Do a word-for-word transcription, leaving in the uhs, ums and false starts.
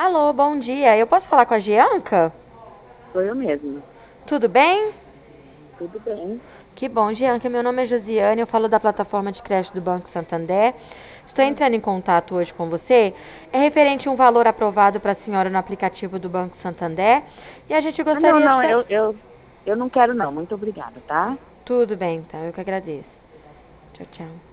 Alô, bom dia. Eu posso falar com a Gianca? Sou eu mesma. Tudo bem? Tudo bem? Que bom, Gianca. Meu nome é Josiane, eu falo da plataforma de crédito do Banco Santander. Estou entrando em contato hoje com você. É referente a um valor aprovado para a senhora no aplicativo do Banco Santander. E a gente Ah, não, gostaria de não, saber. eu, eu, eu não quero não. Muito obrigada, tá? Tudo bem, então, eu que agradeço. Tchau, tchau.